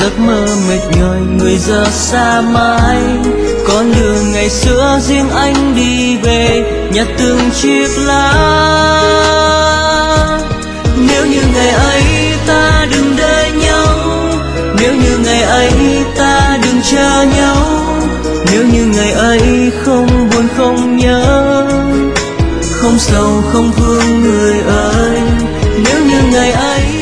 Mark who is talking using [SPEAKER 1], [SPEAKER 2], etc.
[SPEAKER 1] giấc mơ mệt nhòi người giờ xa mãi. Con đường ngày xưa riêng anh đi về, nhặt từng chiếc lá. Nếu như ngày ấy ta đừng đợi nhau, nếu như ngày ấy ta đừng chờ nhau, nếu như ngày ấy không buồn không nhớ, không sầu không thương người ơi. Nếu như ngày ấy